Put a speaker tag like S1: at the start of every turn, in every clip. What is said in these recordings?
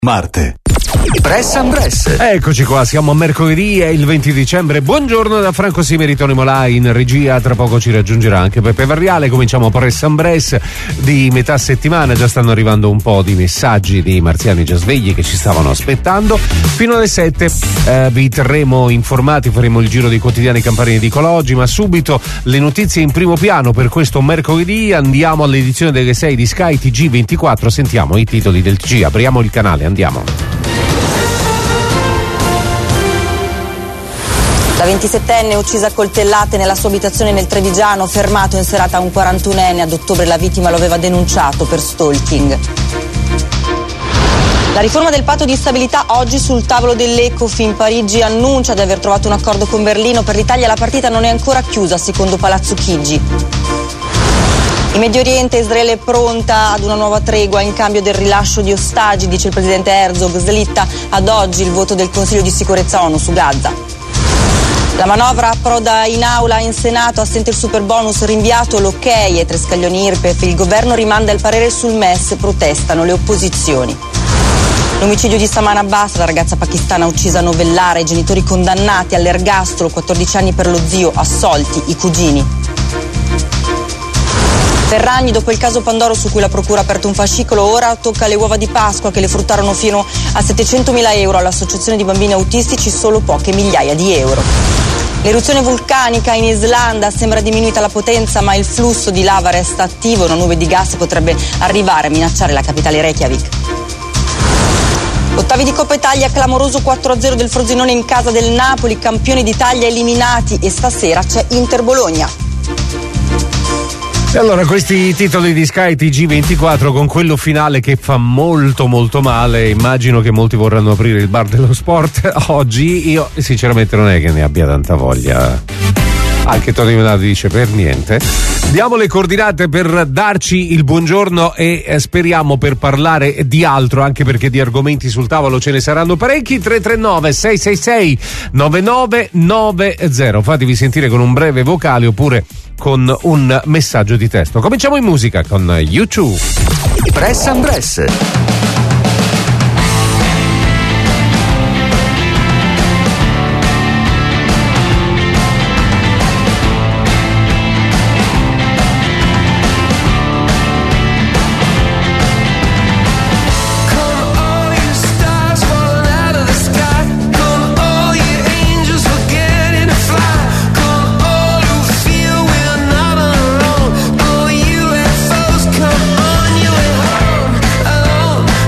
S1: Marte. Press and Press.
S2: Eccoci qua, siamo a mercoledì, è il 20 dicembre. Buongiorno da Franco Simeri, Tony Molà in regia. Tra poco ci raggiungerà anche Peppe Varriale. Cominciamo Press and Press di metà settimana. Già stanno arrivando un po' di messaggi di marziani già svegli che ci stavano aspettando. Fino alle 7 vi terremo informati, faremo il giro dei quotidiani Campani Edicola oggi, ma subito le notizie in primo piano per questo mercoledì. Andiamo all'edizione delle 6 di Sky TG24, sentiamo i titoli del TG. Apriamo il canale, andiamo.
S3: La 27enne uccisa a coltellate nella sua abitazione nel Trevigiano, fermato in serata un 41enne. Ad ottobre la vittima lo aveva denunciato per stalking. La riforma del patto di stabilità oggi sul tavolo dell'Ecofin. Parigi annuncia di aver trovato un accordo con Berlino. Per l'Italia la partita non è ancora chiusa, secondo Palazzo Chigi. In Medio Oriente Israele è pronta ad una nuova tregua in cambio del rilascio di ostaggi, dice il presidente Herzog. Slitta ad oggi il voto del Consiglio di sicurezza ONU su Gaza. La manovra approda in aula in Senato, assente il superbonus, rinviato l'ok ai 3 scaglioni IRPEF, il governo rimanda il parere sul MES, protestano le opposizioni. L'omicidio di Saman Abbas, la ragazza pakistana uccisa a Novellara, i genitori condannati all'ergastolo, 14 anni per lo zio, assolti i cugini. Ferragni, dopo il caso Pandoro su cui la procura ha aperto un fascicolo, ora tocca le uova di Pasqua che le fruttarono fino a 700.000 euro all'associazione di bambini autistici, solo poche migliaia di euro. L'eruzione vulcanica in Islanda, sembra diminuita la potenza ma il flusso di lava resta attivo, una nube di gas potrebbe arrivare a minacciare la capitale Reykjavik. Ottavi di Coppa Italia, clamoroso 4-0 del Frosinone in casa del Napoli, campioni d'Italia eliminati, e stasera c'è Inter Bologna.
S2: E allora questi titoli di Sky TG24 con quello finale che fa molto molto male. Immagino che molti vorranno aprire il bar dello sport oggi. Io sinceramente non è che ne abbia tanta voglia. Anche Tony Menato dice per niente. Diamo le coordinate per darci il buongiorno e speriamo per parlare di altro, anche perché di argomenti sul tavolo ce ne saranno parecchi. 339 666 9990. Fatevi sentire con un breve vocale oppure con un messaggio di testo. Cominciamo in musica con U2.
S1: Press and Press.
S4: Oh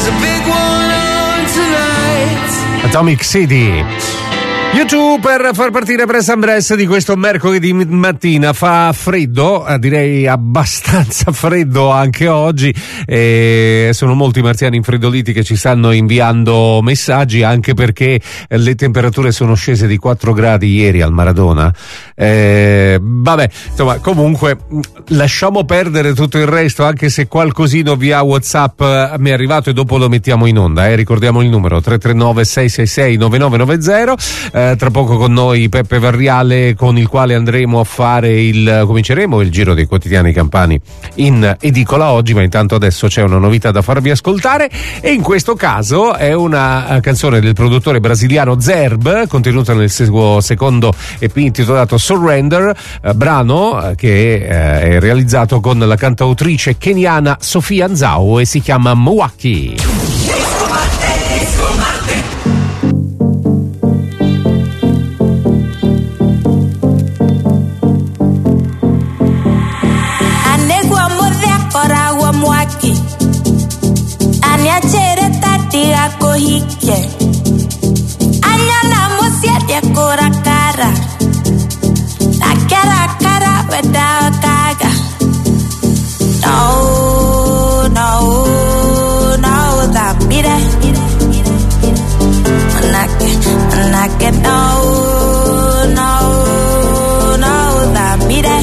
S2: Atomic City. YouTube per far partire Press and Press di questo mercoledì mattina. Fa freddo, direi abbastanza freddo anche oggi, e sono molti marziani infreddoliti che ci stanno inviando messaggi, anche perché le temperature sono scese di 4 gradi ieri al Maradona. Vabbè, insomma, comunque lasciamo perdere tutto il resto, anche se qualcosino via WhatsApp mi è arrivato e dopo lo mettiamo in onda. Ricordiamo il numero 339 666 9990. Tra poco con noi Peppe Varriale, con il quale andremo a fare cominceremo il giro dei quotidiani campani in edicola oggi, ma intanto adesso c'è una novità da farvi ascoltare, e in questo caso è una canzone del produttore brasiliano Zerb, contenuta nel suo secondo EP intitolato Surrender, brano che è realizzato con la cantautrice keniana Sofia Nzau e si chiama Mwaki.
S4: Hike anyana musiete kora cara la cara without kaga no that mire manake no that mire.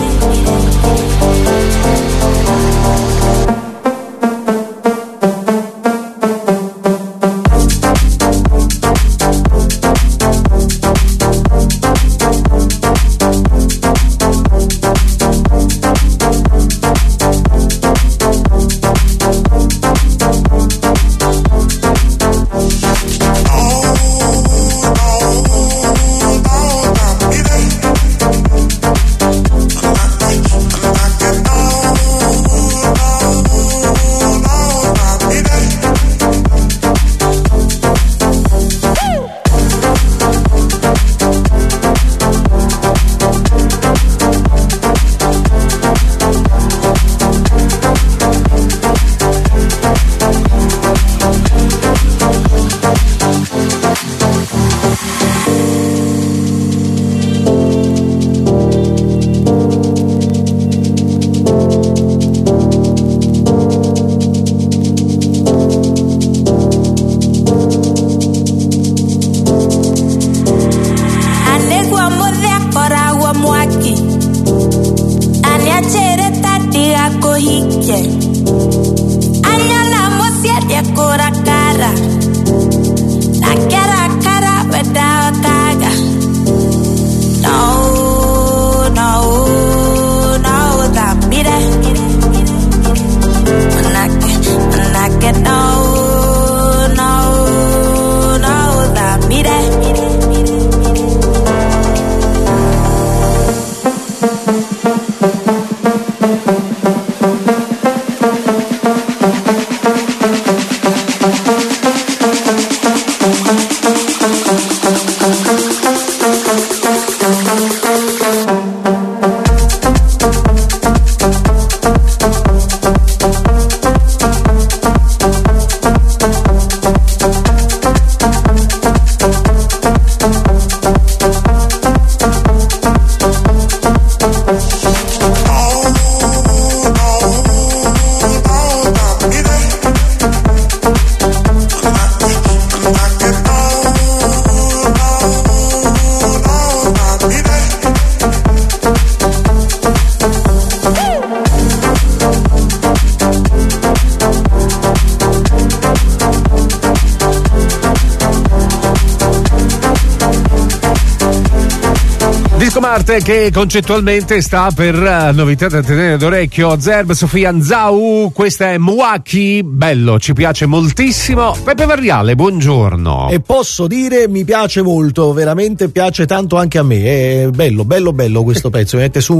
S2: Che concettualmente sta per novità da tenere d'orecchio. Zerb, Sofia Nzau, questa è Mwaki, bello, ci piace moltissimo. Peppe Varriale, buongiorno.
S5: E posso dire, mi piace molto, veramente piace tanto anche a me, è bello questo pezzo, mette su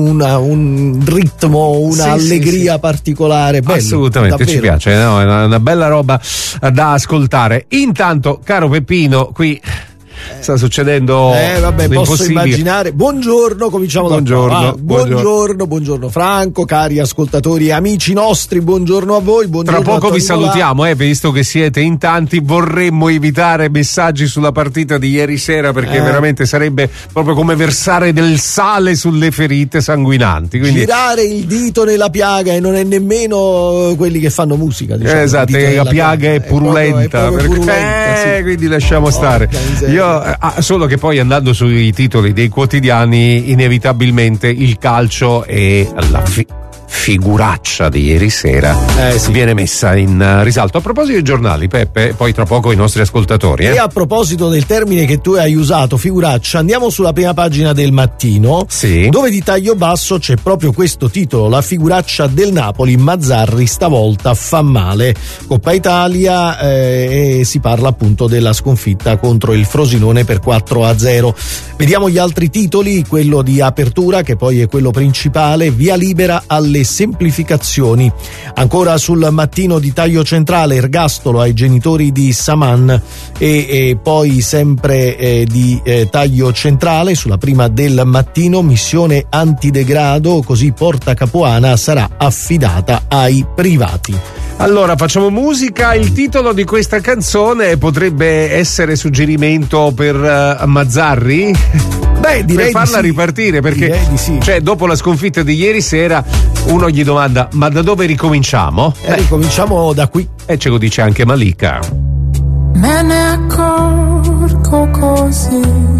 S5: un ritmo, allegria particolare, bello.
S2: Assolutamente, davvero. Ci piace, no? È una bella roba da ascoltare. Intanto, caro Peppino, qui sta succedendo
S5: vabbè, posso immaginare. Buongiorno, cominciamo
S2: buongiorno,
S5: buongiorno Franco, cari ascoltatori e amici nostri, buongiorno a voi.
S2: Tra poco vi salutiamo, visto che siete in tanti. Vorremmo evitare messaggi sulla partita di ieri sera, perché veramente sarebbe proprio come versare del sale sulle ferite sanguinanti. Quindi
S5: girare il dito nella piaga, e non è nemmeno quelli che fanno musica, diciamo.
S2: Esatto, la piaga è purulenta,
S5: sì.
S2: Quindi lasciamo stare. Io solo che poi, andando sui titoli dei quotidiani, inevitabilmente il calcio e la figuraccia di ieri sera viene messa in risalto. A proposito dei giornali, Peppe, poi tra poco i nostri ascoltatori.
S5: E a proposito del termine che tu hai usato, figuraccia, andiamo sulla prima pagina del Mattino, dove di taglio basso c'è proprio questo titolo: la figuraccia del Napoli, Mazzarri stavolta fa male. Coppa Italia, e si parla appunto della sconfitta contro il Frosinone per 4-0. Vediamo gli altri titoli. Quello di apertura, che poi è quello principale: via libera alle semplificazioni. Ancora sul Mattino di taglio centrale, ergastolo ai genitori di Saman. E poi sempre di taglio centrale, sulla prima del Mattino, missione antidegrado, così Porta Capuana sarà affidata ai privati.
S2: Allora facciamo musica. Il titolo di questa canzone potrebbe essere suggerimento per Mazzarri?
S5: Beh, direi
S2: per farla ripartire, perché cioè, dopo la sconfitta di ieri sera uno gli domanda: ma da dove ricominciamo?
S5: Ricominciamo da qui.
S2: E ce lo dice anche Malika.
S6: Me ne accorgo così,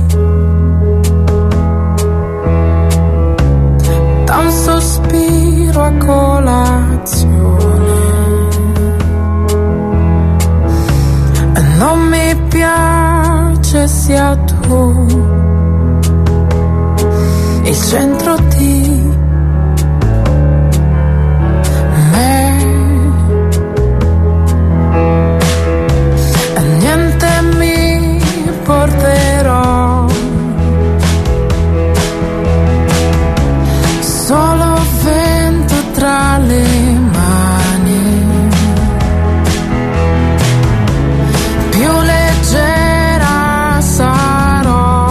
S6: da un sospiro a colazione, e non mi piace sia tu il centro di me, e niente mi porterò, solo vento tra le mani, più leggera sarò,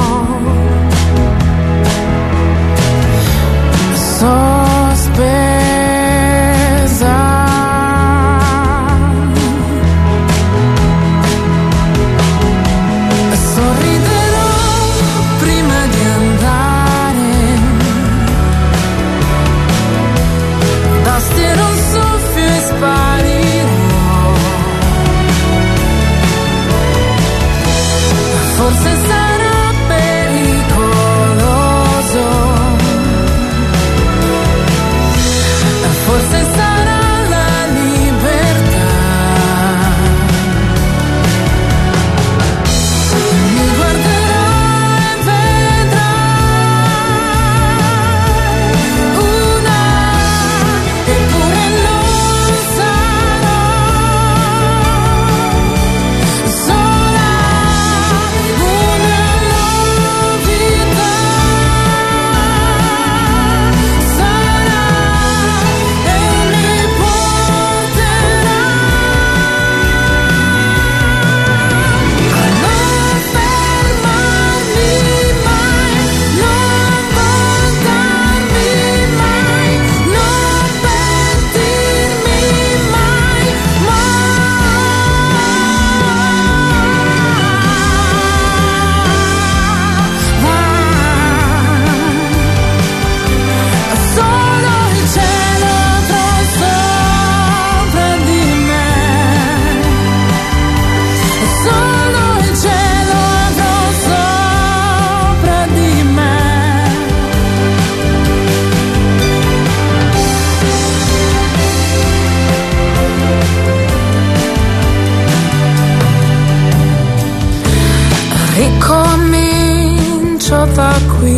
S6: Ricomincio da qui,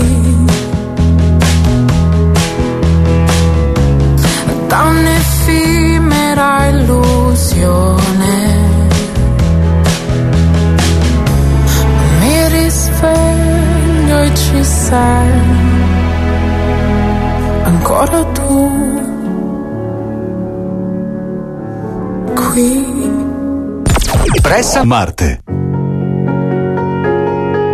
S6: da un'effimera illusione, mi risveglio e ci sei ancora tu qui.
S1: Pressa Marte.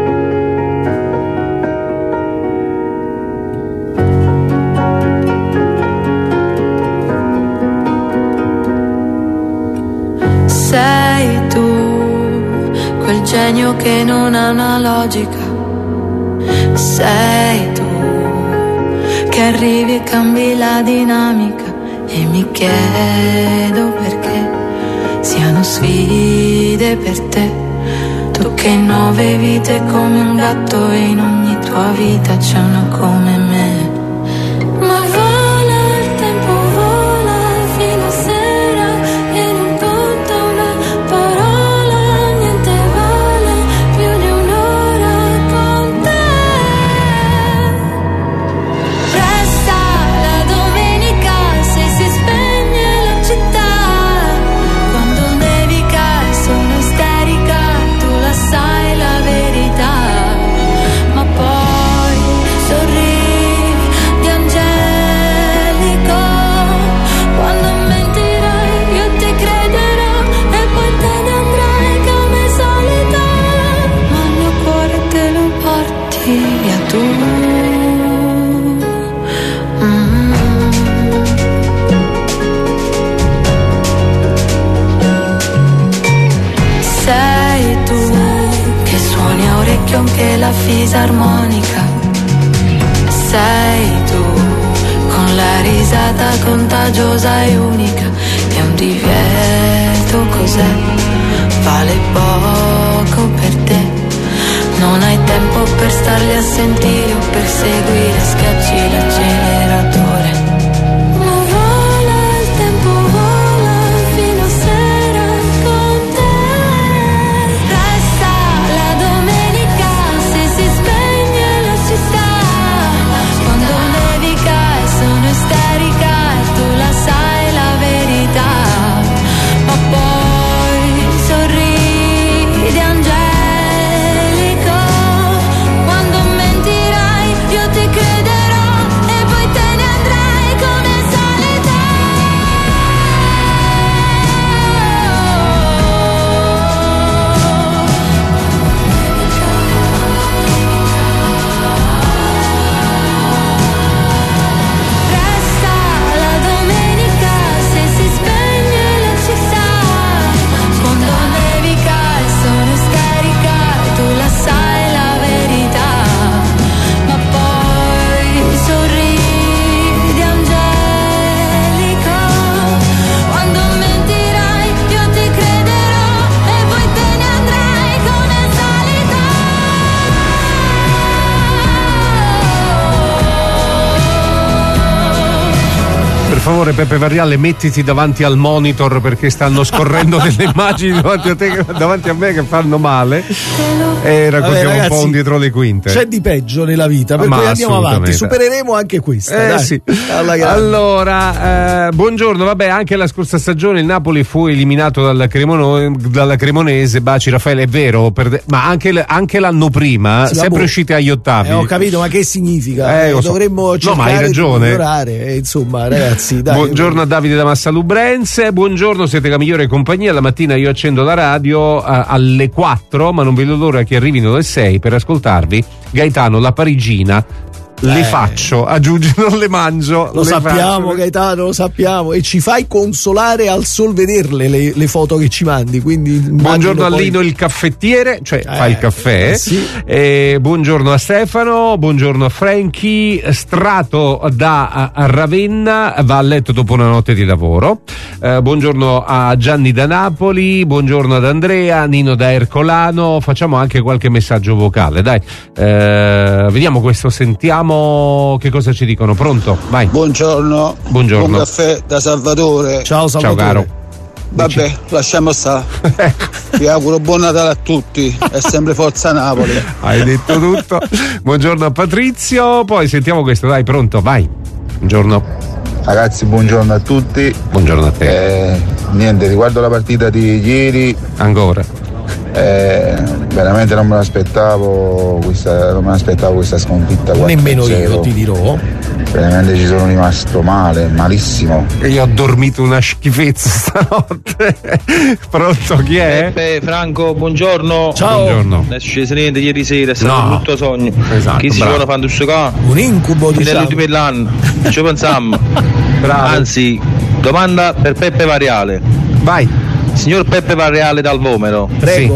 S6: genio che non ha una logica. Sei tu che arrivi e cambi la dinamica, e mi chiedo perché siano sfide per te. Tu che in 9 vite come un gatto, e in ogni tua vita c'è una come me. Ma vola il tempo, vola fino a sera, e non conta una parola, niente vale più di un'ora con te. Resta la domenica se si spegne la città, quando nevica e sono isterica, tu la sai la verità, ma poi sorridi angelico, quando mentirai io ti crederò, e poi te ne andrai come solita, ma il mio cuore te lo porti via tu. Sei tu che suoni a orecchio anche la fisarmonica. Sei tu con la risata contagiosa e unica, è un divieto, cos'è? Vale poco per te, non hai tempo per starli a sentire o per seguire, schiacci l'acceleratore. Ma vola il tempo, vola fino a sera con te. Resta la domenica se si spegne la città, quando nevica e sono isterica, e tu la sai la verità, ma poi sorridi angelico, quando mentirai io ti crederò, e poi te ne andrai come solita. Resta la domenica se si spegne la città, quando nevica e sono isterica, e tu la sai la verità, ma poi sorridi angelico, quando mentirai io ti crederò, e poi te ne andrai come solita.
S2: Per favore Peppe Varriale, mettiti davanti al monitor, perché stanno scorrendo delle immagini davanti a me che fanno male, e raccontiamo un po' un dietro le quinte.
S5: C'è di peggio nella vita, per cui andiamo avanti, supereremo anche questa. Dai.
S2: Sì. Allora, buongiorno, vabbè, anche la scorsa stagione il Napoli fu eliminato dalla Cremonese, baci Raffaele, è vero, ma anche l'anno prima sempre usciti agli ottavi.
S5: Ho capito, ma che significa? Dovremmo cercare di migliorare, insomma, ragazzi. Dai,
S2: buongiorno a Davide da Massalubrense, buongiorno, siete la migliore compagnia. La mattina io accendo la radio alle 4, ma non vedo l'ora che arrivino le 6 per ascoltarvi. Gaetano, la parigina le faccio, aggiungi, non le mangio.
S5: Lo sappiamo, Gaetano, lo sappiamo, e ci fai consolare al sol vederle le foto che ci mandi. Quindi
S2: buongiorno a Lino il caffettiere, cioè fa il caffè.
S5: Sì.
S2: Buongiorno a Stefano, buongiorno a Franchi. Strato da Ravenna va a letto dopo una notte di lavoro. Buongiorno a Gianni da Napoli, buongiorno ad Andrea, Nino da Ercolano. Facciamo anche qualche messaggio vocale, dai. Vediamo questo, sentiamo che cosa ci dicono. Pronto? Vai.
S7: Buongiorno. Buon caffè da Salvatore.
S5: Ciao Salvatore.
S2: Ciao caro.
S7: Vabbè, lasciamo stare. Vi auguro buon Natale a tutti e sempre forza Napoli.
S2: Hai detto tutto. Buongiorno a Patrizio, poi sentiamo questo, dai, pronto, vai. Buongiorno.
S8: Ragazzi, buongiorno a tutti.
S2: Buongiorno a te.
S8: Niente, riguardo la partita di ieri.
S2: Ancora.
S8: Veramente non me l'aspettavo questa sconfitta.
S5: Nemmeno io, ti dirò.
S8: Veramente ci sono rimasto male, malissimo.
S2: E io ho dormito una schifezza stanotte. Pronto, chi è?
S9: Peppe, Franco, buongiorno.
S5: Ciao.
S2: Buongiorno.
S9: Non è successo niente ieri sera, è stato un brutto sogno.
S2: Esatto,
S9: chi si vuole fare
S5: un incubo, diciamo.
S9: Nell'ultimo dell'anno. Ci pensiamo.
S2: Bravo.
S9: Anzi, domanda per Peppe Variale.
S2: Vai.
S9: Signor Peppe Varriale dal Vomero.
S5: Prego.
S9: Sì.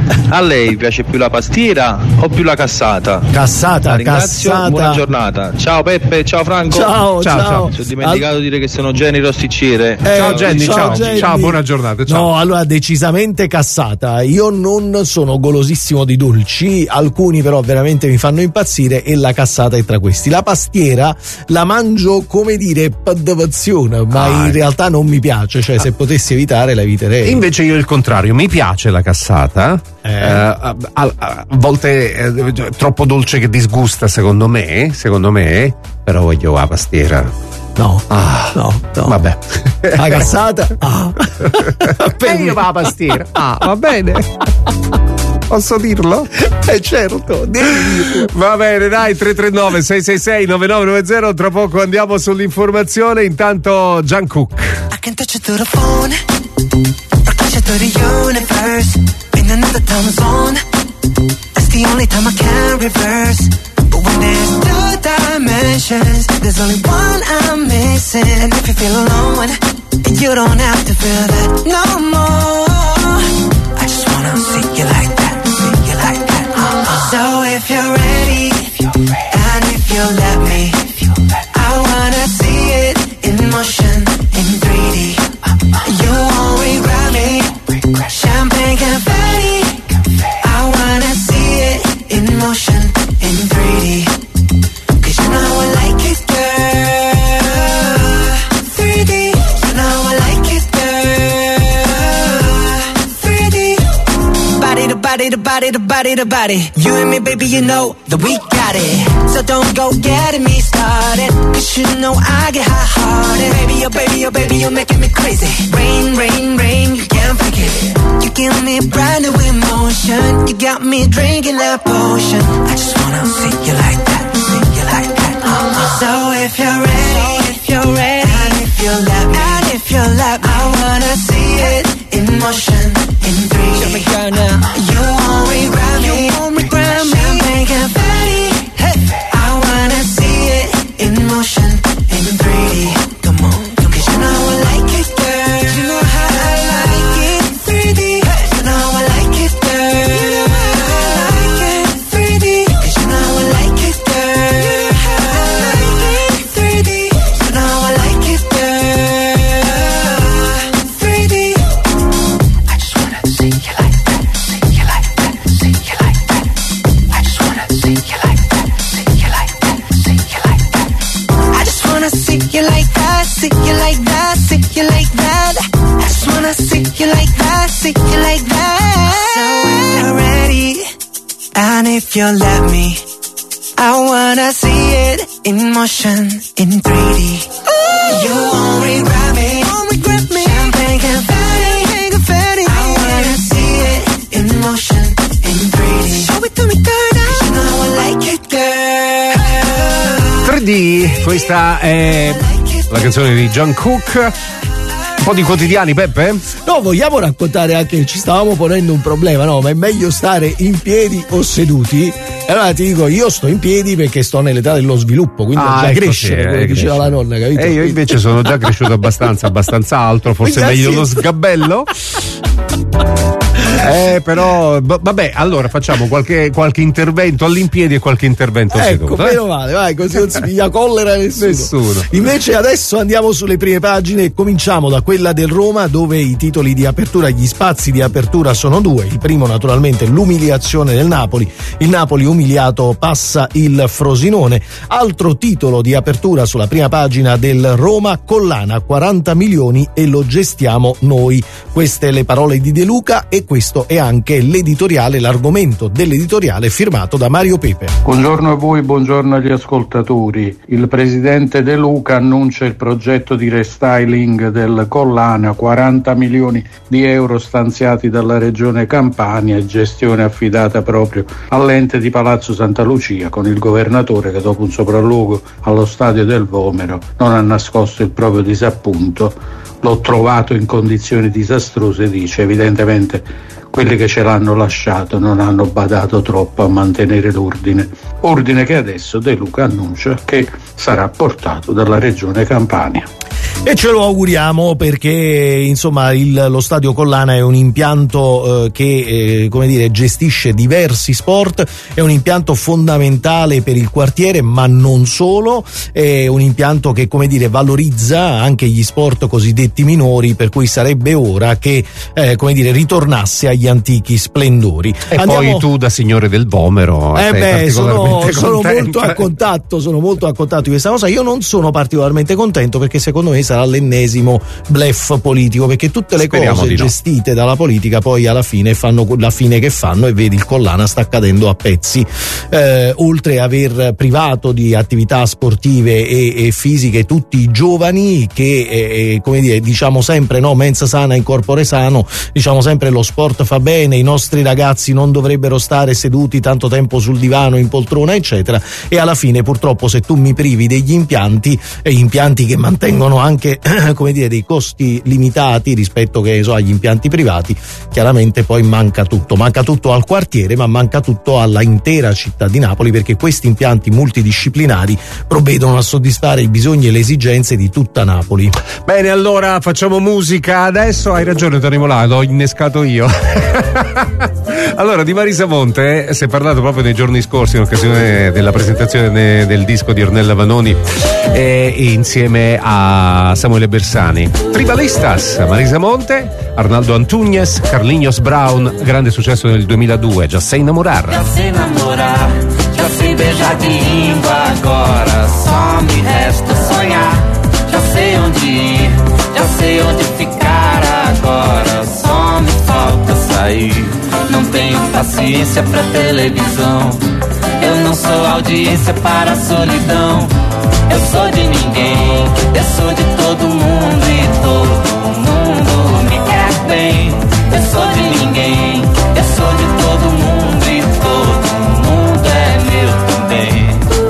S9: A lei piace più la pastiera o più la cassata?
S5: Cassata,
S9: la ringrazio,
S5: cassata.
S9: buona giornata. Ciao Peppe, ciao Franco.
S5: Ciao.
S9: Ci ho dimenticato di dire che sono Jenny Rosticciere.
S2: Ciao Jenny, ciao.
S5: Jenny.
S2: Ciao, buona giornata. Ciao.
S5: No, allora decisamente cassata. Io non sono golosissimo di dolci, alcuni però veramente mi fanno impazzire e la cassata è tra questi. La pastiera la mangio, come dire, per devozione, ma in realtà non mi piace, cioè se potessi evitare la eviterei.
S2: Invece io il contrario, mi piace la cassata, a volte troppo dolce che disgusta secondo me, però voglio la pastiera.
S5: No.
S2: Vabbè.
S5: La cassata?
S2: E io la pastiera. Va bene. Posso dirlo?
S5: Certo, devi dirlo.
S2: Va bene, dai, 339 666 9990. Tra poco andiamo sull'informazione. Intanto Jungkook.
S10: I can touch it through the phone or touch it through the universe. In another time zone, that's the only time I can reverse. But when there's two dimensions, there's only one I'm missing. And if you feel alone, you don't have to feel that no more. I just wanna see you like that. So if you're ready, and if you let me, I wanna see it in motion, in 3D. You won't regret me, champagne confetti. I wanna see it in motion, in 3D. 'Cause you know I like it, girl. 3D, you know I like it, girl. 3D, body to body to body to body to body. You and me, baby, you know that we got it. So don't go getting me started, 'cause you know I get hot-hearted. Baby, oh baby, oh baby, you're making me crazy. Rain, rain, rain, you can't fake it. You give me brand new emotion. You got me drinking that potion. I just wanna see you like that, see you like that. So if you're ready, and if you let me, I wanna see it in motion, in 3D. Show me girl now. You won't regret me, champagne confetti. Hey, I wanna see it in motion, in 3D. Come on, 'cause you know I like it, girl. You know how I like it, 3D. You know I like it, girl. You know how I like it, 3D. 'Cause you know I like it, girl. You know how I like it, 3D. You know I like it, girl. 3D. I just wanna see you like that, see you like that, see you like that. I just wanna see you like that, see you like that, see you like that. I just wanna see you like that, see you like that, see you like that. I just wanna see you like that, see you like that. So if you're ready, and if you let me, I wanna see it in motion, in 3D. You won't regret me, champagne confetti. I wanna see it in motion, in 3D. Show it to me, girl, now. 'Cause you know I like it, girl.
S2: 3D, questa è la canzone di Jungkook. Un po' di quotidiani, Peppe?
S5: No, vogliamo raccontare anche, ci stavamo ponendo un problema, no? Ma è meglio stare in piedi o seduti? E allora ti dico, io sto in piedi perché sto nell'età dello sviluppo, quindi già
S2: ecco,
S5: crescere, come diceva la nonna, capito?
S2: E io invece sono già cresciuto abbastanza alto, forse è meglio lo sgabello. Però vabbè, allora facciamo qualche intervento all'impiedi e qualche intervento seduto.
S5: Ecco, meno male, vai, così non si piglia collera nessuno. Invece adesso andiamo sulle prime pagine e cominciamo da quella del Roma, dove i titoli di apertura, gli spazi di apertura sono due. Il primo naturalmente l'umiliazione del Napoli. Il Napoli umiliato passa il Frosinone. Altro titolo di apertura sulla prima pagina del Roma, collana 40 milioni e lo gestiamo noi. Queste le parole di De Luca e questo è anche l'editoriale, l'argomento dell'editoriale firmato da Mario Pepe.
S11: Buongiorno a voi, buongiorno agli ascoltatori. Il presidente De Luca annuncia il progetto di restyling del collana, 40 milioni di euro stanziati dalla regione Campania e gestione affidata proprio all'ente di Palazzo Santa Lucia, con il governatore che dopo un sopralluogo allo stadio del Vomero non ha nascosto il proprio disappunto. L'ho trovato in condizioni disastrose, dice. Evidentemente quelli che ce l'hanno lasciato non hanno badato troppo a mantenere l'ordine che adesso De Luca annuncia che sarà portato dalla regione Campania.
S5: E ce lo auguriamo, perché insomma lo stadio Collana è un impianto che come dire gestisce diversi sport, è un impianto fondamentale per il quartiere, ma non solo, è un impianto che come dire valorizza anche gli sport cosiddetti minori, per cui sarebbe ora che come dire ritornasse agli antichi splendori.
S2: E poi tu da signore del Vomero
S5: sono molto a contatto di questa cosa. Io non sono particolarmente contento, perché secondo me sarà l'ennesimo bluff politico, perché tutte le cose gestite dalla politica poi alla fine fanno la fine che fanno, e vedi il Collana sta cadendo a pezzi. Oltre a aver privato di attività sportive e fisiche tutti i giovani che come dire diciamo sempre no, mensa sana in corpore sano, diciamo sempre lo sport fa bene, i nostri ragazzi non dovrebbero stare seduti tanto tempo sul divano in poltrona eccetera, e alla fine purtroppo se tu mi privi degli impianti che mantengono anche come dire dei costi limitati rispetto agli impianti privati, chiaramente poi manca tutto al quartiere, ma manca tutto alla intera città di Napoli, perché questi impianti multidisciplinari provvedono a soddisfare i bisogni e le esigenze di tutta Napoli.
S2: Bene, allora facciamo musica adesso. Hai ragione Tony Molà, l'ho innescato io. Allora, di Marisa Monte si è parlato proprio nei giorni scorsi in occasione della presentazione del disco di Ornella Vanoni insieme a Samuele Bersani. Tribalistas, Marisa Monte, Arnaldo Antunes, Carlinhos Brown, grande successo nel 2002, Já Sei Namorar.
S12: Já sei namorar, já sei beijar de língua, agora só me resta sonhar. Já sei onde ir, já sei onde ficar, agora só me falta sair. Não tenho paciência pra televisão, eu não sou audiência para a solidão. Eu sou de ninguém, eu sou de todo mundo e todo mundo me quer bem. Eu sou de ninguém, eu sou de todo mundo e todo mundo é meu também.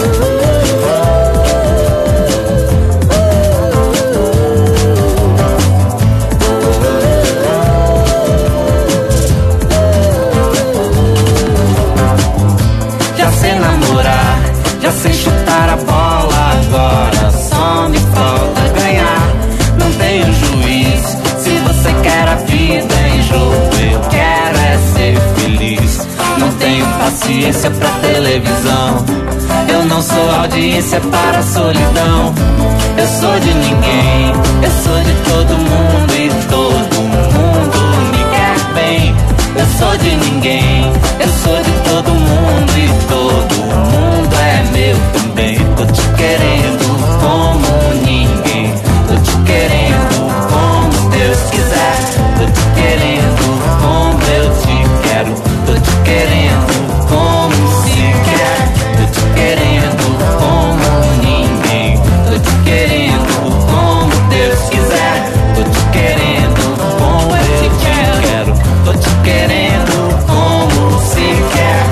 S12: Já sei namorar, já sei chutar a bola, agora só me falta ganhar. Não tenho juiz, se você quer a vida em jogo, eu quero é ser feliz. Não tenho paciência pra televisão, eu não sou audiência para a solidão. Eu sou de ninguém, eu sou de todo mundo e todo mundo me quer bem. Eu sou de ninguém, eu sou de todo mundo e todo mundo é meu também. Tô te querendo como ninguém, tô te querendo como Deus quiser. Tô te querendo como eu te quero, tô te querendo como se quer. Tô te querendo como ninguém, tô te querendo como Deus quiser. Tô te querendo como eu te quero, tô te querendo como se quer.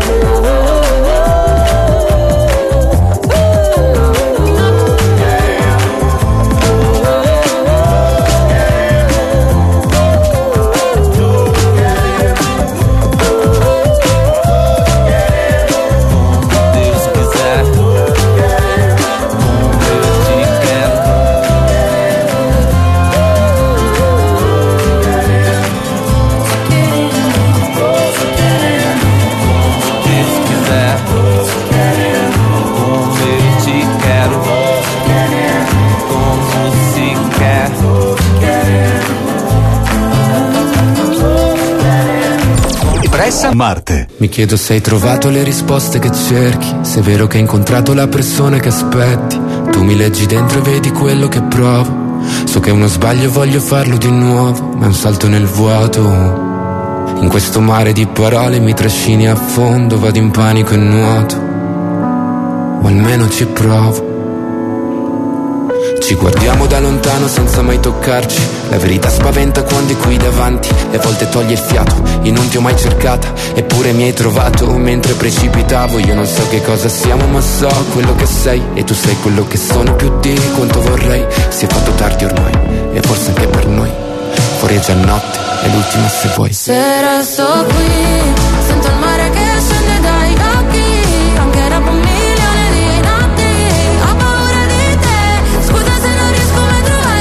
S13: Marte. Mi chiedo se hai trovato le risposte che cerchi, se è vero che hai incontrato la persona che aspetti. Tu mi leggi dentro e vedi quello che provo. So che è uno sbaglio e voglio farlo di nuovo, ma è un salto nel vuoto. In questo mare di parole mi trascini a fondo, vado in panico e nuoto, o almeno ci provo. Ci guardiamo da lontano senza mai toccarci. La verità spaventa quando è qui davanti, e a volte toglie il fiato. Io non ti ho mai cercata, eppure mi hai trovato mentre precipitavo. Io non so che cosa siamo, ma so quello che sei, e tu sei quello che sono più di quanto vorrei. Si è fatto tardi ormai, e forse anche per noi. Fuori è già notte, è l'ultima se vuoi.
S6: Se resto qui, sento il mare che scende dai occhi, anche dopo un milione di notti. Ho paura di te, scusa se non riesco mai a trovare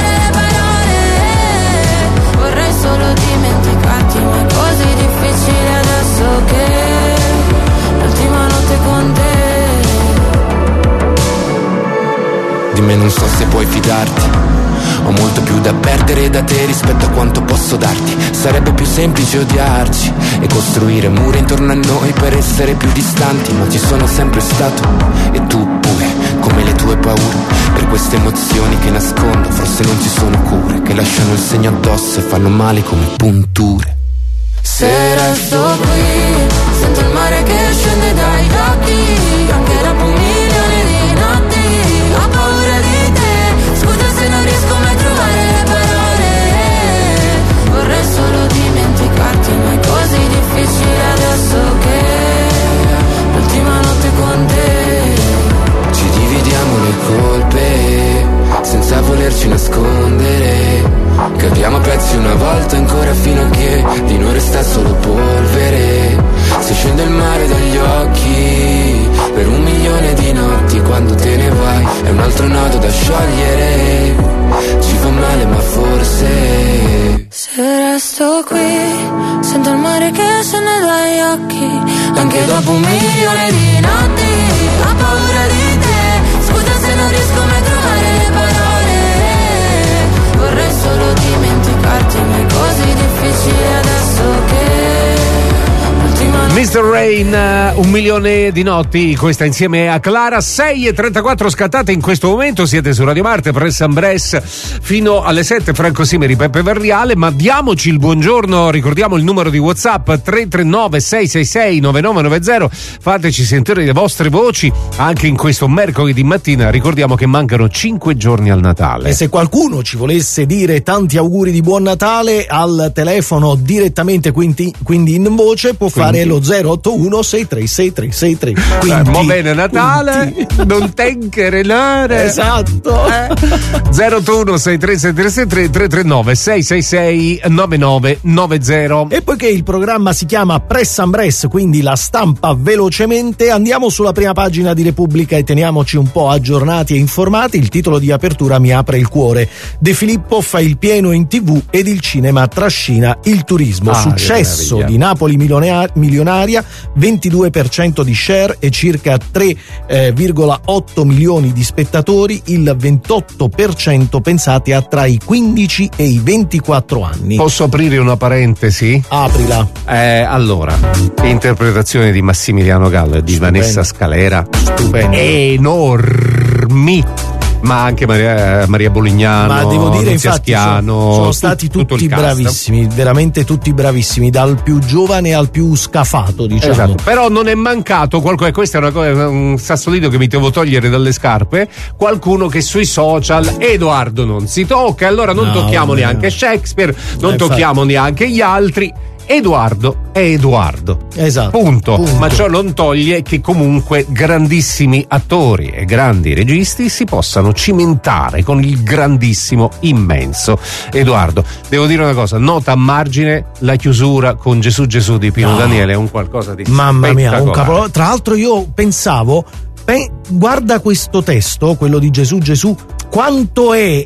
S13: me non so se puoi fidarti. Ho molto più da perdere da te rispetto a quanto posso darti. Sarebbe più semplice odiarci e costruire mura intorno a noi per essere più distanti, ma ci sono sempre stato, e tu pure, come le tue paure. Per queste emozioni che nascondo forse non ci sono cure, che lasciano il segno addosso e fanno male come punture.
S6: Se resto qui, sento il mare che scende dai occhi, anche dopo un milione di notti. Ho paura di te, scusa se non riesco mai a trovare le parole. Vorrei solo dimenticarti, ma è così difficile adesso che l'ultima notte con te.
S13: Ci dividiamo le colpe, senza volerci nascondere. Cadiamo a pezzi una volta ancora fino a che di noi resta solo polvere. Se scende il mare dagli occhi per un milione di notti, quando te ne vai è un altro nodo da sciogliere. Ci fa male ma forse
S6: se resto qui, sento il mare che scende dagli occhi, anche dopo un milione di notti. Ho paura di te, scusa se non riesco mai a trovare le parole. Vorrei solo dimenticarti, ma è così difficile adesso che l'ultima notte.
S2: Mr. Rain, un milione di notti, questa insieme a Clara. 6:34 scattate in questo momento, siete su Radio Marte, Press and Bress fino alle 7, Franco Simeri, Peppe Verriale. Ma diamoci il buongiorno, ricordiamo il numero di WhatsApp 339 666 9990, fateci sentire le vostre voci anche in questo mercoledì mattina. Ricordiamo che mancano 5 giorni al Natale.
S5: E se qualcuno ci volesse dire tanti auguri di buon Natale al telefono direttamente, quindi in voce, può fare lo 081 636363.
S2: Va bene, Natale, non te incarenare.
S5: Esatto.
S2: 081 6363 339 666 9990.
S5: E poiché il programma si chiama Press and Bress, quindi la stampa velocemente, andiamo sulla prima pagina di Repubblica e teniamoci un po' aggiornati e informati. Il titolo di apertura mi apre il cuore: De Filippo fa il pieno in TV ed il cinema trascina il turismo. Successo di Napoli milionaria, 22% di share e circa 3,8 milioni di spettatori, il 28% pensate ha tra i 15 e i 24 anni.
S2: Posso aprire una parentesi?
S5: Aprila.
S2: Allora, interpretazione di Massimiliano Gallo e di Vanessa Scalera,
S5: stupendo,
S2: enormi. Ma anche Maria Bolignano,
S5: ma devo dire, infatti,
S2: Schiano,
S5: sono stati tutti bravissimi, veramente tutti bravissimi, dal più giovane al più scafato, diciamo.
S2: Esatto. Però non è mancato qualcuno, questa è una cosa, un sassolino che mi devo togliere dalle scarpe, qualcuno che sui social Edoardo non si tocca, allora non tocchiamo neanche Shakespeare, non tocchiamo neanche gli altri. Edoardo è Edoardo.
S5: Esatto.
S2: Punto. Ma ciò non toglie che comunque grandissimi attori e grandi registi si possano cimentare con il grandissimo, immenso Edoardo. Devo dire una cosa, nota a margine, la chiusura con Gesù Gesù di Pino Daniele è un qualcosa di
S5: mamma mia, un capolavoro. Tra l'altro io pensavo, guarda questo testo, quello di Gesù Gesù, quanto è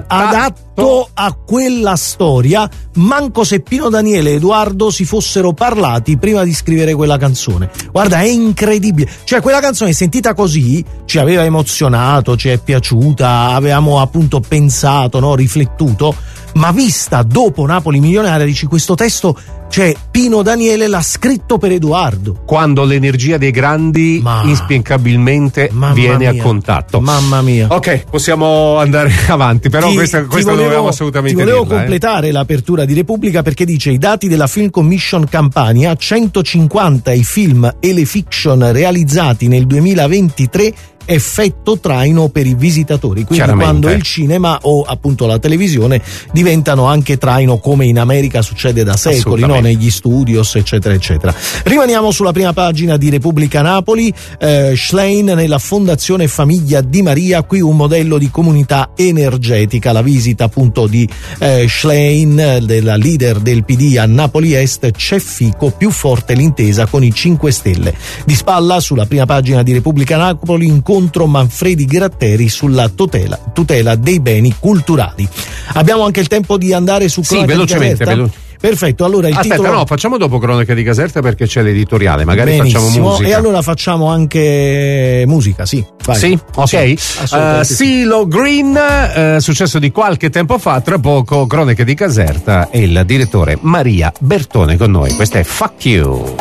S5: adatto a quella storia, manco se Pino Daniele e Edoardo si fossero parlati prima di scrivere quella canzone. Guarda, è incredibile, cioè quella canzone sentita così ci aveva emozionato, ci è piaciuta, avevamo appunto pensato, no, riflettuto, ma vista dopo Napoli milionaria dici, questo testo, cioè Pino Daniele l'ha scritto per Edoardo.
S2: Quando l'energia dei grandi inspiegabilmente viene a contatto.
S5: Mamma mia.
S2: Ok, possiamo andare avanti, però questa dovevamo assolutamente dirla.
S5: Volevo completare l'apertura di Repubblica perché dice: i dati della Film Commission Campania, 150 i film e le fiction realizzati nel 2023, effetto traino per i visitatori, quindi quando il cinema o appunto la televisione diventano anche traino, come in America succede da secoli, no? Negli studios eccetera eccetera. Rimaniamo sulla prima pagina di Repubblica Napoli. Schlein nella Fondazione Famiglia di Maria, qui un modello di comunità energetica, la visita appunto di Schlein, della leader del PD a Napoli Est. C'è Fico, più forte l'intesa con i 5 Stelle. Di spalla sulla prima pagina di Repubblica Napoli, incontro Manfredi Gratteri sulla tutela dei beni culturali. Abbiamo anche il tempo di andare su Cronaca di Caserta. Perfetto, allora il
S2: Aspetta,
S5: titolo...
S2: no, facciamo dopo Cronache di Caserta perché c'è l'editoriale, magari
S5: Benissimo,
S2: facciamo musica.
S5: E allora facciamo anche musica, sì. Vai.
S2: Sì, ok.
S5: Assolutamente sì.
S2: CeeLo Green, successo di qualche tempo fa, tra poco Cronache di Caserta e il direttore Maria Bertone con noi. Questa è Fuck You.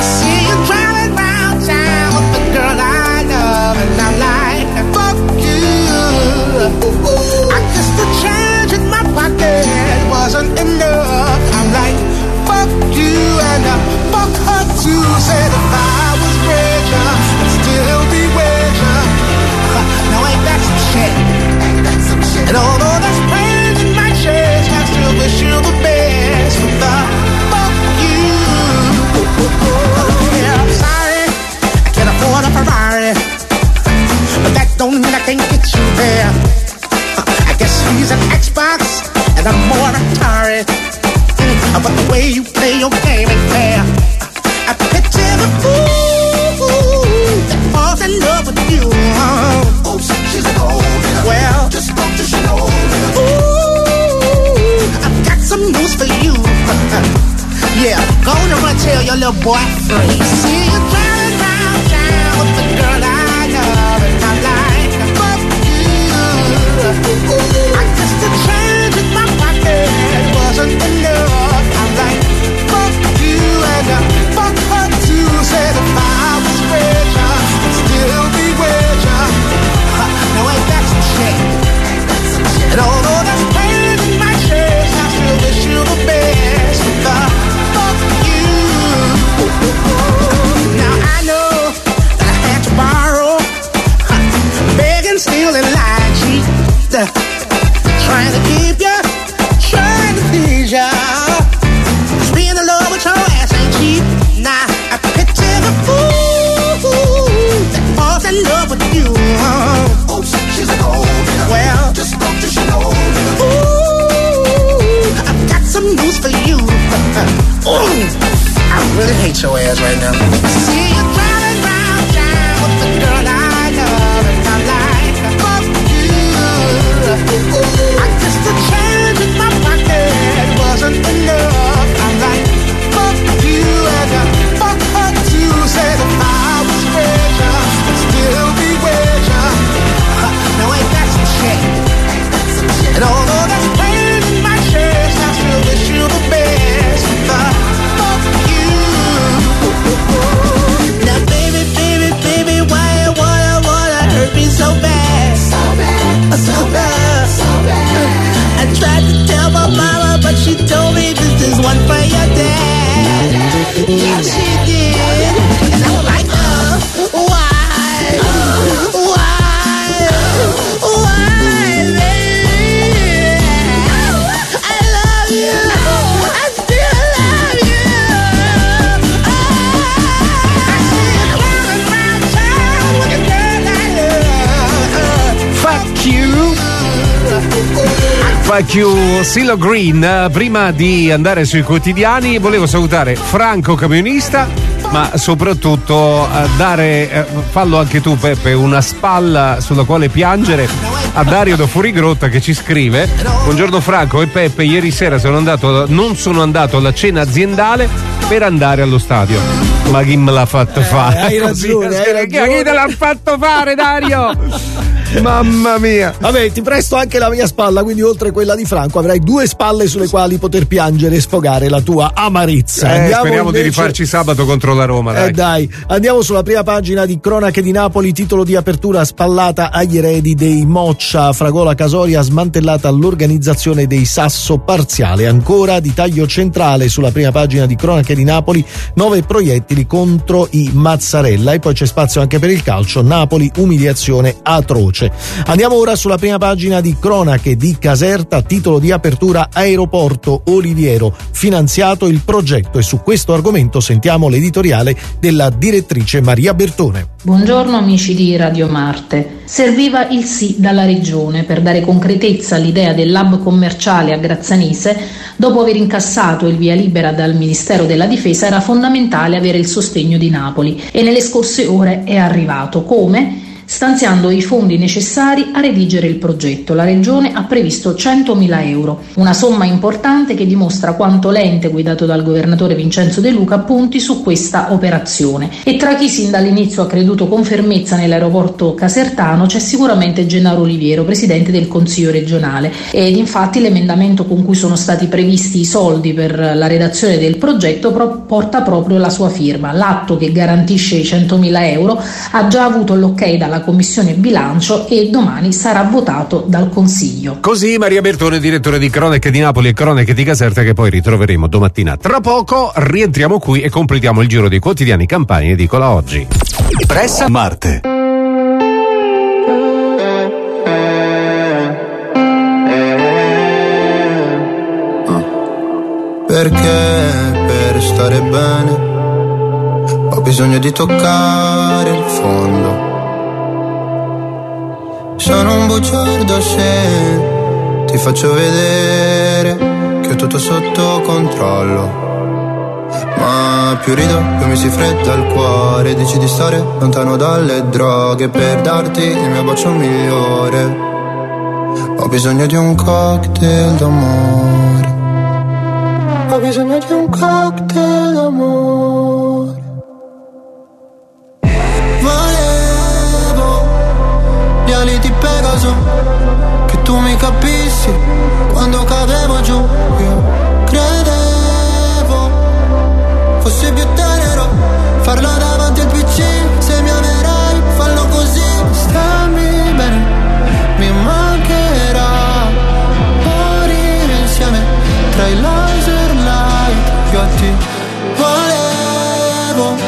S14: Wasn't enough. I'm like, fuck you and fuck her too. Said if I was richer, I'd still be richer. Now ain't that some shit? And although there's pain in my chest, I still wish you the best. With the fuck you. Yeah, I'm sorry, I can't afford a Ferrari, but that don't mean I can't get you there. I guess he's an Xbox and I'm more Atari, but the way you play your game ain't fair. I picture the fool that falls in love with you. Oh, she's an old man. Well, just spoke to she old man. Ooh, I've got some news for you. Yeah, go on and run tell your little boy free. See you driving round town with the girl I love, and I'm like, fuck you. I guess the change in my pocket wasn't enough. I'm like, fuck you and fuck her too. Said if I was richer, I'd still be richer. Now ain't that some shit? And although there's pain in my chest, I still wish you the best. With the fuck you. Now I know that I had to borrow, beg and steal and lie, cheat. Trying to keep you, trying to please ya. Cause being in love with your ass ain't cheap. Nah, I picture the fool that falls in love with you. Oh, she's an old man. Well, just spoke to she old man. Ooh, I've got some news for you. Ooh, I really hate your ass right now. See you driving round town with the girl I love, and I'm like, fuck you. I guess the change in my pocket wasn't enough. I'm like, fuck you and fuck her too. Said if I was richer, I'd still be richer. Now ain't that some shit? And although there's pain in my chest, I still wish you the best. Fuck you. Now baby, baby, baby, why you wanna hurt me so bad? So bad, so bad, so bad. I tried to tell my mama, but she told me this is one for your dad. Yeah, she did. And I was like, why? Why, baby? I love you. I still love you. I see you running around town with a girl I love.
S2: Fuck you. Fuck you, CeeLo Green. Prima di andare sui quotidiani volevo salutare Franco camionista, ma soprattutto fallo anche tu Peppe, una spalla sulla quale piangere a Dario da Fuorigrotta che ci scrive: buongiorno Franco e Peppe, ieri sera non sono andato alla cena aziendale per andare allo stadio. Ma chi me l'ha fatto fare?
S5: Hai ragione, hai ragione.
S2: Chi te l'ha fatto fare, Dario? Mamma mia.
S5: Vabbè, ti presto anche la mia spalla, quindi oltre a quella di Franco avrai due spalle sulle quali poter piangere e sfogare la tua amarezza.
S2: Speriamo di rifarci sabato contro la Roma, dai.
S5: Dai, andiamo sulla prima pagina di Cronache di Napoli, titolo di apertura: spallata agli eredi dei Moccia, Fragola Casoria smantellata l'organizzazione dei Sasso parziale. Ancora di taglio centrale sulla prima pagina di Cronache di Napoli: 9 proiettili contro i Mazzarella. E poi c'è spazio anche per il calcio, Napoli umiliazione atroce. Andiamo ora sulla prima pagina di Cronache di Caserta, titolo di apertura: aeroporto Oliviero, finanziato il progetto. E su questo argomento sentiamo l'editoriale della direttrice Maria Bertone.
S15: Buongiorno amici di Radio Marte. Serviva il sì dalla Regione per dare concretezza all'idea dell'hub commerciale a Grazzanise. Dopo aver incassato il via libera dal Ministero della Difesa era fondamentale avere il sostegno di Napoli e nelle scorse ore è arrivato. Come? stanziando i fondi necessari a redigere il progetto. La Regione ha previsto 100.000 euro, una somma importante che dimostra quanto l'ente guidato dal governatore Vincenzo De Luca punti su questa operazione. E tra chi sin dall'inizio ha creduto con fermezza nell'aeroporto casertano c'è sicuramente Gennaro Oliviero, presidente del Consiglio regionale, ed infatti l'emendamento con cui sono stati previsti i soldi per la redazione del progetto porta proprio la sua firma. L'atto che garantisce i 100.000 euro ha già avuto l'ok dalla Commissione Bilancio e domani sarà votato dal Consiglio.
S2: Così Maria Bertone, direttore di Cronache di Napoli e Cronache di Caserta, che poi ritroveremo domattina. Tra poco rientriamo qui e completiamo il giro dei quotidiani campani edicola oggi.
S1: Pressa Marte.
S16: Perché per stare bene ho bisogno di toccare il fondo. Sono un bugiardo se ti faccio vedere che ho tutto sotto controllo. Ma più rido, più mi si fredda il cuore. Dici di stare lontano dalle droghe per darti il mio bacio migliore. Ho bisogno di un cocktail d'amore. Ho bisogno di un cocktail d'amore. Volevo gli ali di Pegaso, che tu mi capissi quando cadevo giù. Io credevo fossi più tenero farlo davanti al PC. Se mi amerai fallo così. Stammi bene, mi mancherà morire insieme tra i laser light. Io a te volevo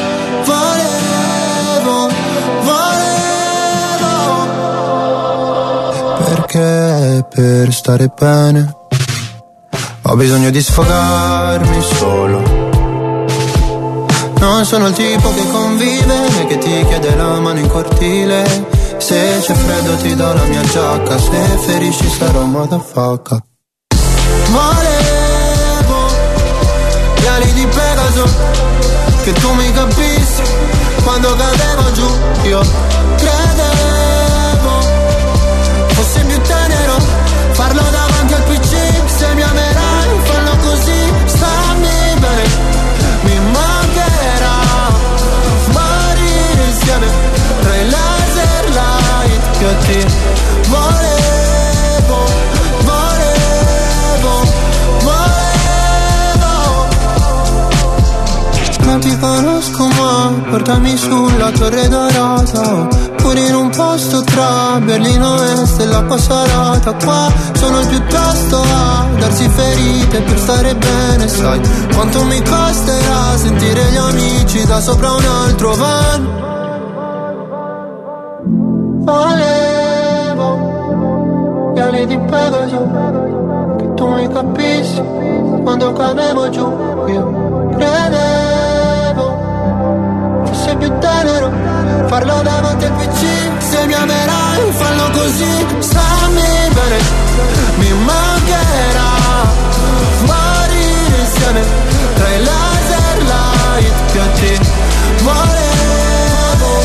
S16: perché per stare bene ho bisogno di sfogarmi solo. Non sono il tipo che convive né che ti chiede la mano in cortile. Se c'è freddo ti do la mia giacca, se ferisci sarò motherfucker. Volevo gli ali di Pegaso, che tu mi capissi quando cadevo giù. Io credevo fossi più tenero farlo davanti al PC. Se mi amerai fallo così. Stammi bene, mi mancherà morire insieme tra i laser light. Io ti volevo. Non ti conosco ma portami sulla Torre Dorata, pure in un posto tra Berlino Est e l'acqua salata. Qua sono piuttosto a darsi ferite per stare bene. Sai quanto mi costerà sentire gli amici da sopra un altro van. Volevo gli ali di Pegaso, che tu mi capissi quando cadevo giù. Io credevo fosse più tenero farlo davanti al PC. Se mi amerai fallo così. Stammi bene, mi mancherà morire insieme tra i laser light. Che a te volevo.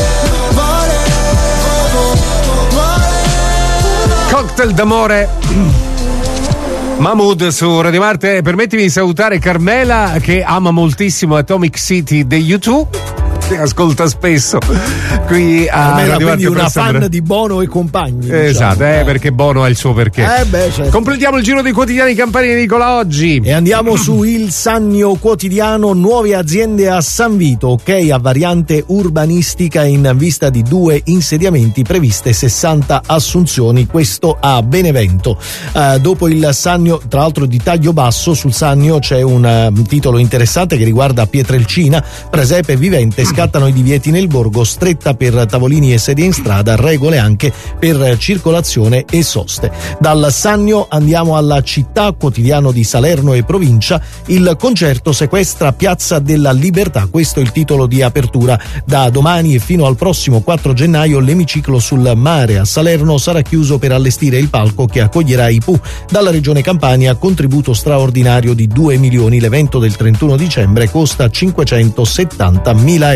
S2: Cocktail d'amore. Mahmood su Radio Marte. Permettimi di salutare Carmela, che ama moltissimo Atomic City dei U2, che ascolta spesso qui a Radio Marte,
S5: una fan di Bono e compagni.
S2: Esatto,
S5: diciamo.
S2: Perché Bono ha il suo perché.
S5: Certo.
S2: Completiamo il giro dei quotidiani campani edicola oggi
S5: e andiamo su Il Sannio Quotidiano. Nuove aziende a San Vito, ok a variante urbanistica in vista di 2 insediamenti, previste 60 assunzioni, questo a Benevento. Dopo il Sannio, tra l'altro di taglio basso, sul Sannio c'è un titolo interessante che riguarda Pietrelcina. Presepe vivente, scattano i divieti nel borgo, stretta per tavolini e sedie in strada, regole anche per circolazione e soste. Dal Sannio andiamo alla Città, quotidiano di Salerno e provincia. Il concerto sequestra Piazza della Libertà, questo è il titolo di apertura. Da domani e fino al prossimo 4 gennaio l'emiciclo sul mare a Salerno sarà chiuso per allestire il palco che accoglierà i Pooh. Dalla Regione Campania contributo straordinario di 2 milioni. L'evento del 31 dicembre costa 570.000 euro.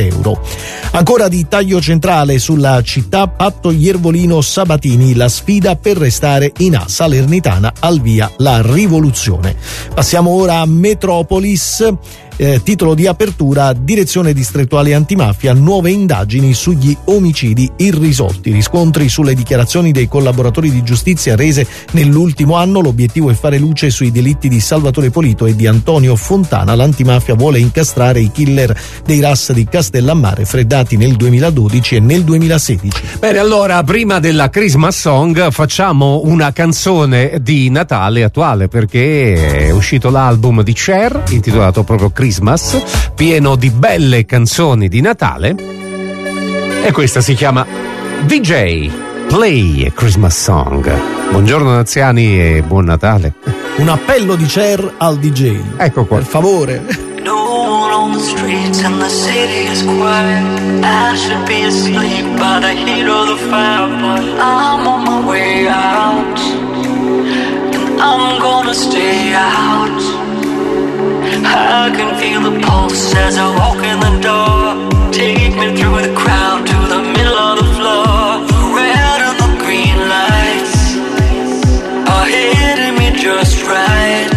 S5: euro. Ancora di taglio centrale sulla città, Patto Iervolino Sabatini, la sfida per restare in A. Salernitana al via la rivoluzione. Passiamo ora a Metropolis. Titolo di apertura: Direzione distrettuale antimafia, nuove indagini sugli omicidi irrisolti. Riscontri sulle dichiarazioni dei collaboratori di giustizia rese nell'ultimo anno. L'obiettivo è fare luce sui delitti di Salvatore Polito e di Antonio Fontana. L'antimafia vuole incastrare i killer dei RAS di Castellammare, freddati nel 2012 e nel 2016.
S2: Bene, allora prima della Christmas Song facciamo una canzone di Natale attuale, perché è uscito l'album di Cher intitolato proprio Christmas, pieno di belle canzoni di Natale, e questa si chiama DJ Play a Christmas Song. Buongiorno Naziani e buon Natale.
S5: Un appello di Cher al DJ.
S2: Ecco qua.
S5: Per favore.
S12: No one on the streets and the city is quiet. I should be asleep by the heat of the fire, but I'm on my way out, and I'm gonna stay out. I can feel the pulse as I walk in the door. Take me through the crowd to the middle of the floor. The red and the green lights are hitting me just right.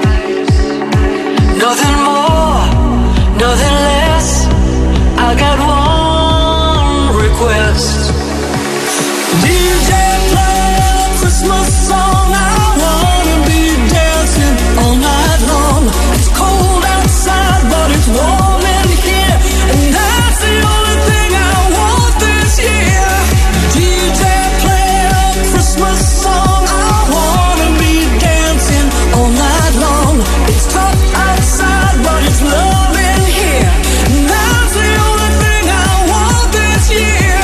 S12: Nothing more, nothing less. I got one request. DJ, play a Christmas song. I wanna be dancing all night long. It's cold outside, but it's warm in here, and that's the only thing I want this year. DJ, play a Christmas song. I wanna be dancing all night long. It's tough outside, but it's love in here, and that's the only thing I want this year.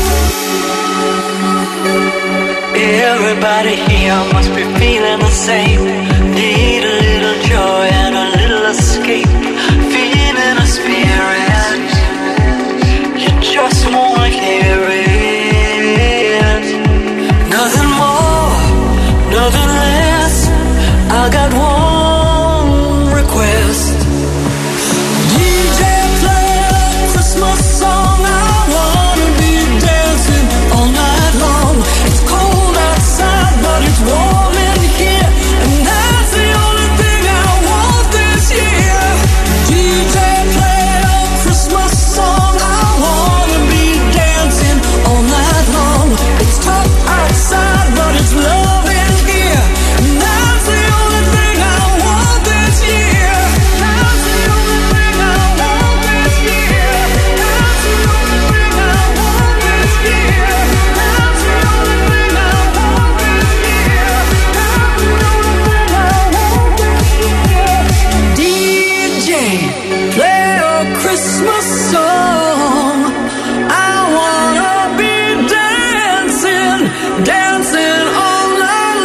S12: Everybody here must be feeling the same. Need a little joy and a little escape. Feeling a spirit, you just wanna hear it. Nothing more, nothing less. I got one request. DJ, play a Christmas song. I wanna be dancing all night long. It's cold outside, but it's warm in here, and that's the only thing I want this year. DJ, play a Christmas song. I wanna be dancing all night long. It's tough outside, but it's love in here, and that's the only thing I want this year. That's the only thing I want this year. That's the only thing I want this year. That's the only thing I want this year. That's the only thing I want this year. DJ, play a Christmas song. I wanna be dancing, dancing all night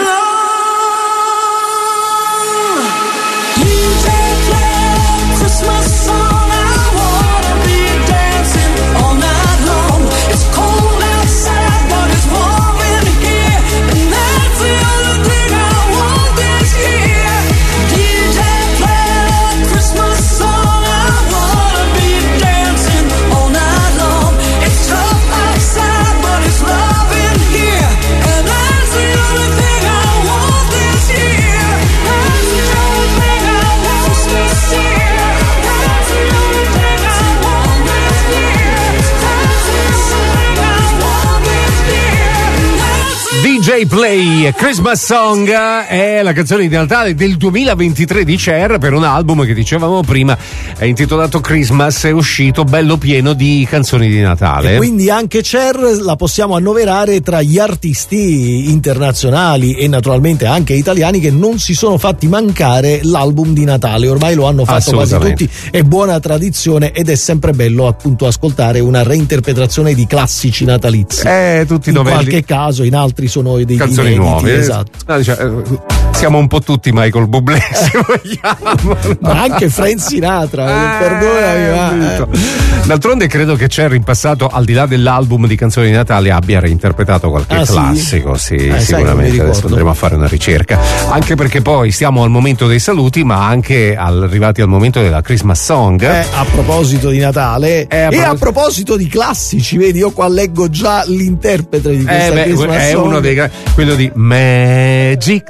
S12: long. DJ, play a Christmas song. I wanna be dancing all night long. It's cold outside, but it's warm in here, and that's the only thing I want this year. DJ, play a Christmas song. I wanna be dancing all night long. It's tough outside, but it's love in here, and that's the only thing I want this year. That's the only thing I want this year. That's the only thing I want this year. That's the only thing I want this year.
S2: DJ Play Christmas Song è la canzone di Natale del 2023 di Cher, per un album che dicevamo prima è intitolato Christmas, è uscito bello pieno di canzoni di Natale.
S5: E quindi anche Cher la possiamo annoverare tra gli artisti internazionali e naturalmente anche italiani che non si sono fatti mancare l'album di Natale. Ormai lo hanno fatto quasi tutti, è buona tradizione ed è sempre bello appunto ascoltare una reinterpretazione di classici natalizi.
S2: Tutti
S5: in
S2: novelli.
S5: qualche caso, in altri sono degli
S2: canzoni
S5: inediti,
S2: nuove.
S5: esatto.
S2: Siamo un po' tutti Michael Bublé, se vogliamo.
S5: Ma anche Frank Sinatra, perdonami.
S2: D'altronde credo che Cher in passato, al di là dell'album di canzoni di Natale, abbia reinterpretato qualche classico, sì, sicuramente. Adesso andremo a fare una ricerca, anche perché poi stiamo al momento dei saluti, ma anche arrivati al momento della Christmas Song.
S5: A proposito di Natale a proposito di classici, vedi, io qua leggo già l'interprete di questa Christmas
S2: è
S5: Song.
S2: uno dei quello di Magic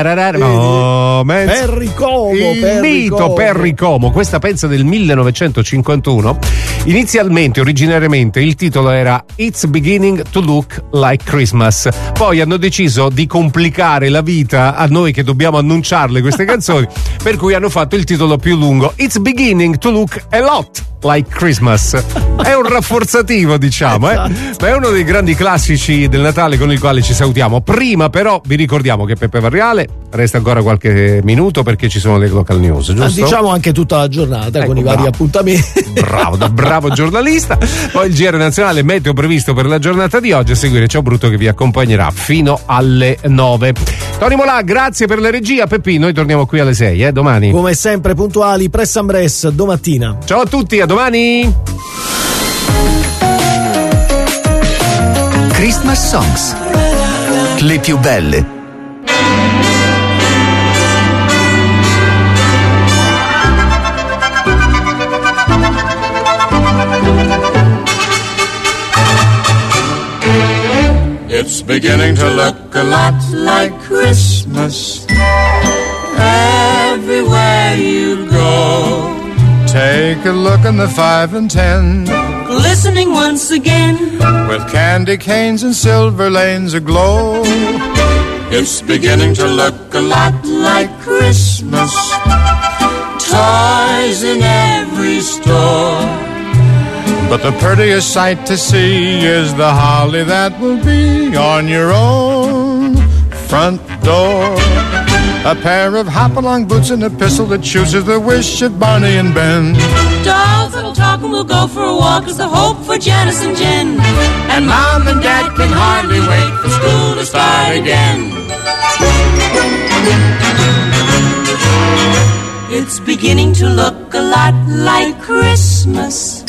S5: Perry Como,
S2: il mito Perry Como. Questa pensa del 1951. Inizialmente, originariamente, il titolo era It's Beginning to Look Like Christmas. Poi hanno deciso di complicare la vita a noi che dobbiamo annunciarle queste canzoni, per cui hanno fatto il titolo più lungo, It's Beginning to Look a Lot Like Christmas. È un rafforzativo, diciamo, ma è uno dei grandi classici del Natale con il quale ci salutiamo. Prima però vi ricordiamo che Peppe Varriale resta ancora qualche minuto perché ci sono le local news, giusto?
S5: Diciamo anche tutta la giornata, con i vari appuntamenti.
S2: Bravo giornalista. Poi il GR nazionale meteo previsto per la giornata di oggi, a seguire Ciao Brutto che vi accompagnerà fino alle 9. Tony Molà, grazie per la regia. Peppi, noi torniamo qui alle 6, domani.
S5: Come sempre puntuali, Press and Bress, domattina.
S2: Ciao a tutti, a domani.
S1: Christmas Songs, le più belle.
S17: It's beginning to look a lot like Christmas everywhere you go.
S18: Take a look in the 5 and 10,
S17: Glistening once again
S18: with candy canes and silver lanes aglow.
S17: It's beginning to look a lot like Christmas. Toys in every store.
S18: But the prettiest sight to see is the holly that will be on your own front door. A pair of hop-along boots and a pistol that chooses the wish of Barney and Ben.
S17: Dolls that'll talk and we'll go for a walk is the hope for Janice and Jen. And Mom and Dad can hardly wait for school to start again. It's beginning to look a lot like Christmas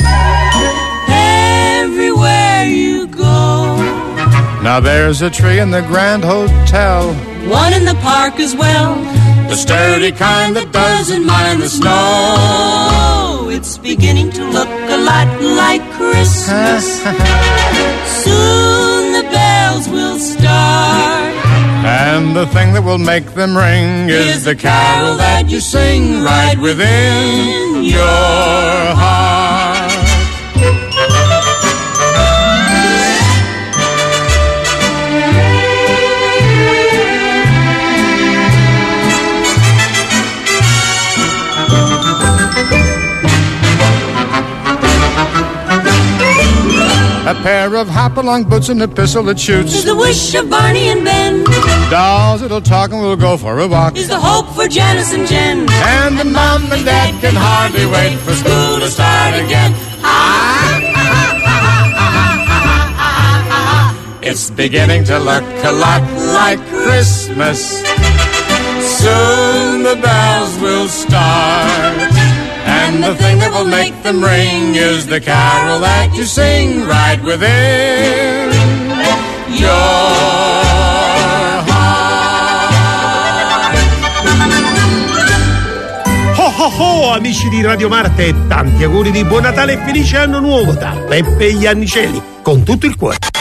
S17: everywhere you go.
S18: Now there's a tree in the Grand Hotel,
S17: One in the park as well, the sturdy kind that doesn't mind the snow. It's beginning to look a lot like Christmas. Soon the bells will start,
S18: and the thing that will make them ring is the carol that you sing right within your heart. A pair of hop-along boots and a pistol that shoots
S17: is the wish of Barney and Ben.
S18: Dolls that'll talk and we'll go for a walk
S17: is the hope for Janice and Jen.
S18: And the Mom and Dad can hardly wait for school to start again. It's beginning to look a lot like Christmas. Soon the bells will start, and the thing that will make them ring is the carol that you sing right within your heart.
S19: Ho ho ho, amici di Radio Marte, tanti auguri di buon Natale e felice anno nuovo da Peppe Iannicelli, con tutto il cuore.